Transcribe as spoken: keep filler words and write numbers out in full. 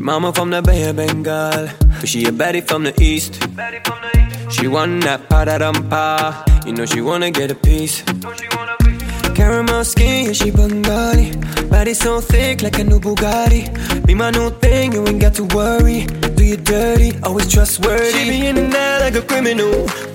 mama from the Bay of Bengal, but she a baddie from the east. She want that pa-da-dum-pa, you know she wanna get a piece. Caramel skin, yeah, she Bengali. Body so thick like a new Bugatti. Be my new thing, you ain't got to worry. Do you dirty, always trustworthy. She be in and out like a criminal.